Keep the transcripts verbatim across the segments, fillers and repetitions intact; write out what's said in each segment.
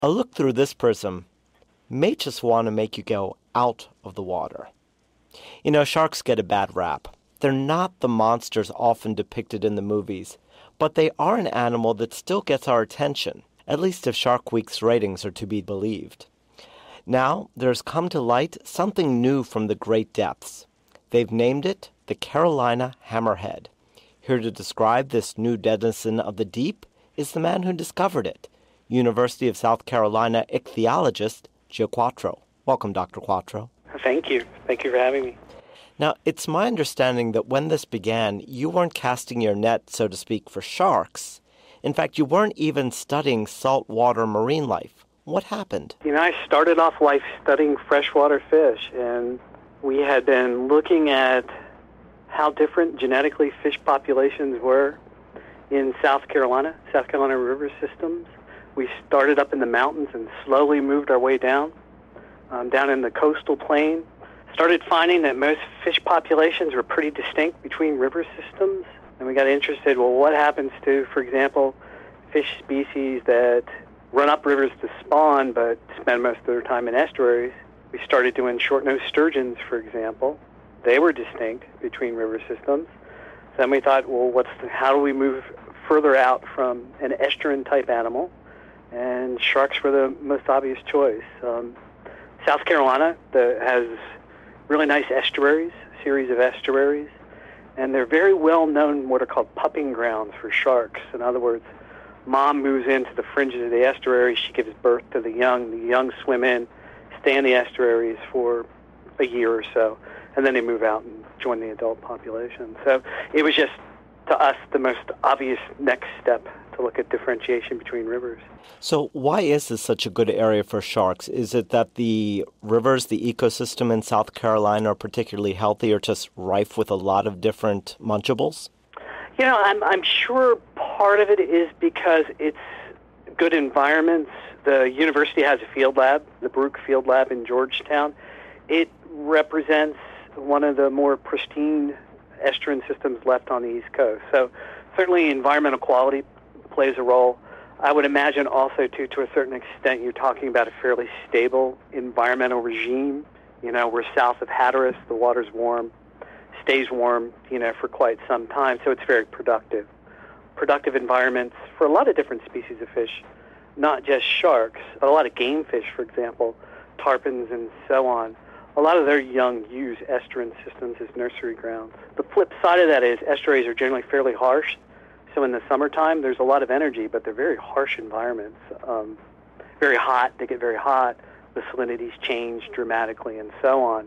A look through this prism may just want to make you go out of the water. You know, sharks get a bad rap. They're not the monsters often depicted in the movies, but they are an animal that still gets our attention, at least if Shark Week's ratings are to be believed. Now, there's come to light something new from the great depths. They've named it the Carolina Hammerhead. Here to describe this new denizen of the deep is the man who discovered it, University of South Carolina ichthyologist Gio Quattro. Welcome, Doctor Quattro. Thank you. Thank you for having me. Now, it's my understanding that when this began, you weren't casting your net, so to speak, for sharks. In fact, you weren't even studying saltwater marine life. What happened? You know, I started off life studying freshwater fish, and we had been looking at how different genetically fish populations were in South Carolina, South Carolina river systems. We started up in the mountains and slowly moved our way down, um, down in the coastal plain. Started finding that most fish populations were pretty distinct between river systems, and we got interested, well, what happens to, for example, fish species that run up rivers to spawn but spend most of their time in estuaries? We started doing short-nosed sturgeons, for example. They were distinct between river systems. Then we thought, well, what's the, how do we move further out from an estuarine-type animal? And sharks were the most obvious choice. Um, South Carolina the, has really nice estuaries, a series of estuaries, and they're very well-known what are called pupping grounds for sharks. In other words, mom moves into the fringes of the estuary, she gives birth to the young, the young swim in, stay in the estuaries for a year or so, and then they move out and join the adult population. So it was just, to us, the most obvious next step to look at differentiation between rivers. So why is this such a good area for sharks? Is it that the rivers, the ecosystem in South Carolina are particularly healthy or just rife with a lot of different munchables? You know, I'm, I'm sure part of it is because it's good environments. The university has a field lab, the Baruch Field Lab in Georgetown. It represents one of the more pristine estuarine systems left on the East Coast. So certainly environmental quality plays a role. I would imagine also, too, to a certain extent, you're talking about a fairly stable environmental regime. You know, we're south of Hatteras, the water's warm, stays warm, you know, for quite some time, so it's very productive. Productive environments for a lot of different species of fish, not just sharks, a lot of game fish, for example, tarpons and so on. A lot of their young use estuarine systems as nursery grounds. The flip side of that is estuaries are generally fairly harsh. So in the summertime, there's a lot of energy, but they're very harsh environments. Um, very hot, they get very hot. The salinities change dramatically and so on.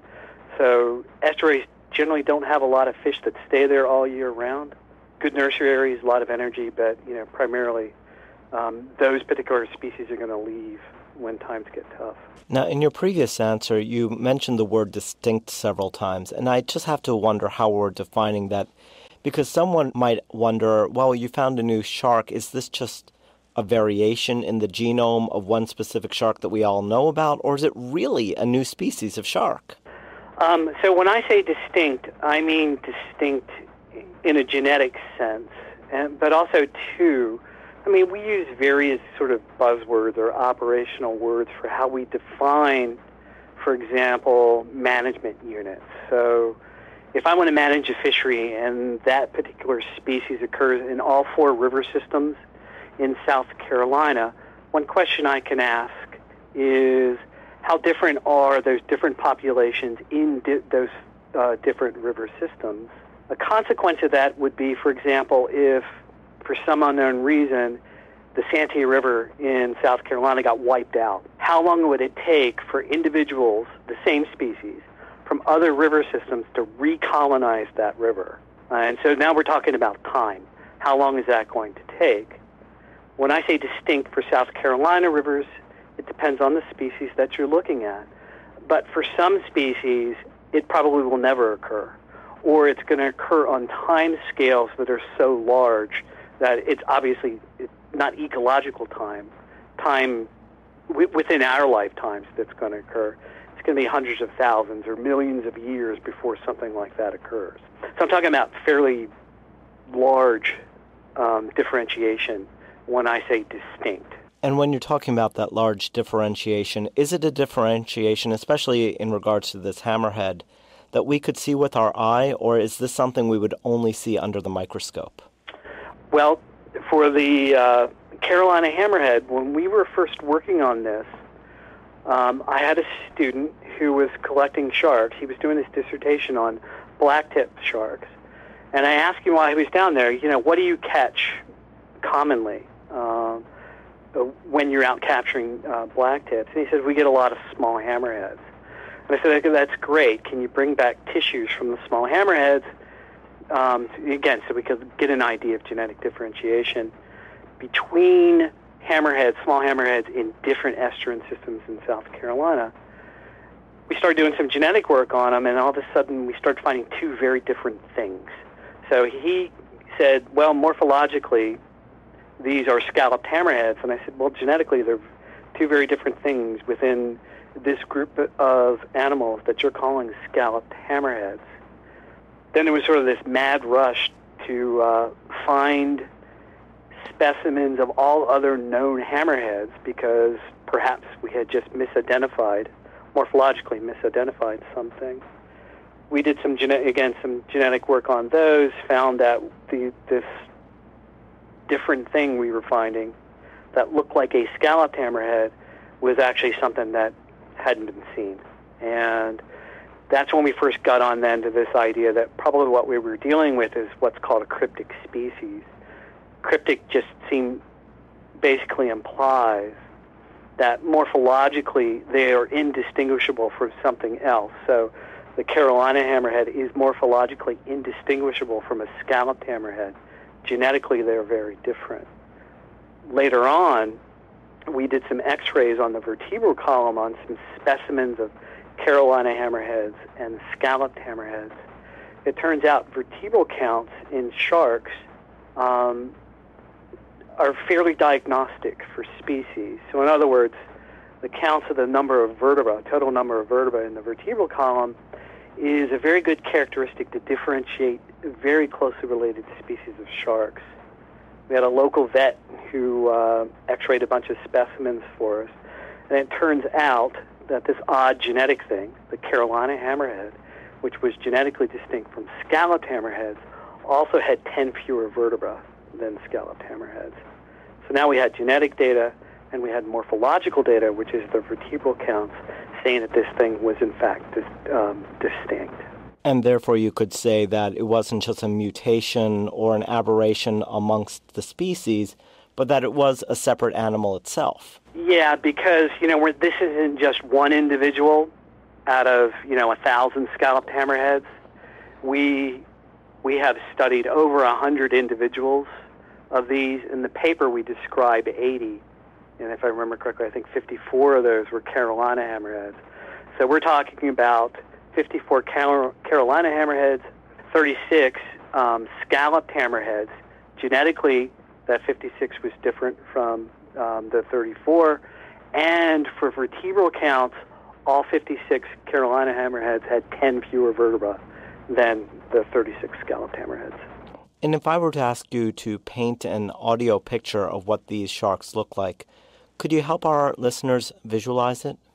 So estuaries generally don't have a lot of fish that stay there all year round. Good nursery areas, a lot of energy, but you know, primarily um, those particular species are going to leave when times get tough. Now, in your previous answer, you mentioned the word distinct several times, and I just have to wonder how we're defining that, because someone might wonder, well, you found a new shark. Is this just a variation in the genome of one specific shark that we all know about, or is it really a new species of shark? Um, so when I say distinct, I mean distinct in a genetic sense, and, but also, too, I mean, we use various sort of buzzwords or operational words for how we define, for example, management units. So if I want to manage a fishery and that particular species occurs in all four river systems in South Carolina, one question I can ask is how different are those different populations in di- those uh, different river systems? A consequence of that would be, for example, if for some unknown reason, the Santee River in South Carolina got wiped out. How long would it take for individuals, the same species, from other river systems to recolonize that river? Uh, and so now we're talking about time. How long is that going to take? When I say distinct for South Carolina rivers, it depends on the species that you're looking at. But for some species, it probably will never occur, or it's going to occur on time scales that are so large that it's obviously not ecological time, time w- within our lifetimes that's going to occur. It's going to be hundreds of thousands or millions of years before something like that occurs. So I'm talking about fairly large um, differentiation when I say distinct. And when you're talking about that large differentiation, is it a differentiation, especially in regards to this hammerhead, that we could see with our eye, or is this something we would only see under the microscope? Well, for the uh, Carolina hammerhead, when we were first working on this, um, I had a student who was collecting sharks. He was doing his dissertation on blacktip sharks. And I asked him while he was down there, you know, what do you catch commonly uh, when you're out capturing uh, blacktips? And he said, we get a lot of small hammerheads. And I said, okay, that's great. Can you bring back tissues from the small hammerheads? Um, again, so we could get an idea of genetic differentiation between hammerheads, small hammerheads in different estuarine systems in South Carolina. We started doing some genetic work on them, and all of a sudden we started finding two very different things. So he said, well, morphologically, these are scalloped hammerheads. And I said, well, genetically, they're two very different things within this group of animals that you're calling scalloped hammerheads. Then there was sort of this mad rush to uh, find specimens of all other known hammerheads because perhaps we had just misidentified, morphologically misidentified something. We did some, gene- again, some genetic work on those, found that the, this different thing we were finding that looked like a scalloped hammerhead was actually something that hadn't been seen. And that's when we first got on then to this idea that probably what we were dealing with is what's called a cryptic species. Cryptic just seem basically implies that morphologically they are indistinguishable from something else. So the Carolina hammerhead is morphologically indistinguishable from a scalloped hammerhead. Genetically, they're very different. Later on, we did some x-rays on the vertebral column on some specimens of Carolina hammerheads and scalloped hammerheads. It turns out vertebral counts in sharks um, are fairly diagnostic for species. So in other words, the counts of the number of vertebrae, total number of vertebrae in the vertebral column, is a very good characteristic to differentiate very closely related species of sharks. We had a local vet who uh, x-rayed a bunch of specimens for us, and it turns out that this odd genetic thing, the Carolina hammerhead, which was genetically distinct from scalloped hammerheads, also had ten fewer vertebrae than scalloped hammerheads. So now we had genetic data, and we had morphological data, which is the vertebral counts, saying that this thing was in fact dis- um, distinct. And therefore you could say that it wasn't just a mutation or an aberration amongst the species, but that it was a separate animal itself. Yeah, because, you know, we're, this isn't just one individual out of, you know, a thousand scalloped hammerheads. We we have studied over a hundred individuals of these. In the paper, we describe eighty, and if I remember correctly, I think fifty-four of those were Carolina hammerheads. So we're talking about fifty-four Car- Carolina hammerheads, thirty-six um, scalloped hammerheads. Genetically, that fifty-six was different from um, the thirty-four. And for vertebral counts, all fifty-six Carolina hammerheads had ten fewer vertebrae than the thirty-six scalloped hammerheads. And if I were to ask you to paint an audio picture of what these sharks look like, could you help our listeners visualize it?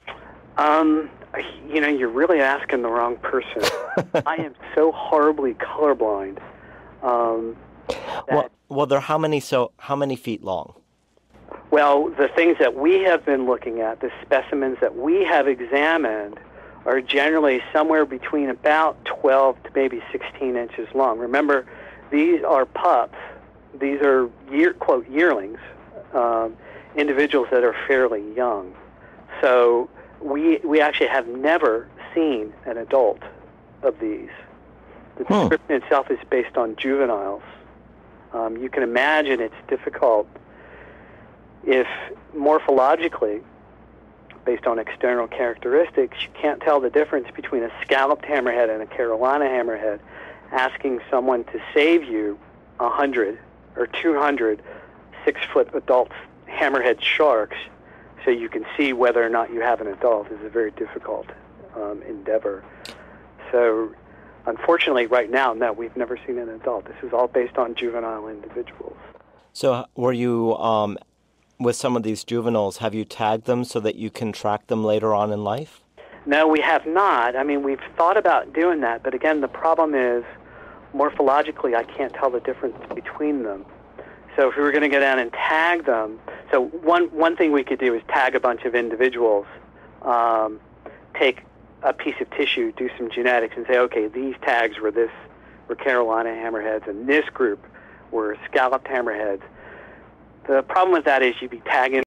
Um, you know, you're really asking the wrong person. I am so horribly colorblind. Um, well, well, they're how many so how many feet long? Well, the things that we have been looking at, the specimens that we have examined, are generally somewhere between about twelve to maybe sixteen inches long. Remember, these are pups. These are year, quote yearlings, um, individuals that are fairly young. So we we actually have never seen an adult of these. The description hmm. itself is based on juveniles. Um, you can imagine it's difficult if morphologically, based on external characteristics, you can't tell the difference between a scalloped hammerhead and a Carolina hammerhead, asking someone to save you a hundred or two hundred six-foot adult hammerhead sharks so you can see whether or not you have an adult is a very difficult um, endeavor. So unfortunately, right now, no, we've never seen an adult. This is all based on juvenile individuals. So were you um, with some of these juveniles, have you tagged them so that you can track them later on in life? No, we have not. I mean, we've thought about doing that, but again, the problem is morphologically I can't tell the difference between them. So if we were going to go down and tag them, so one one thing we could do is tag a bunch of individuals, um, take a piece of tissue, do some genetics, and say, okay, these tags were this were Carolina hammerheads, and this group were scalloped hammerheads. The problem with that is you'd be tagging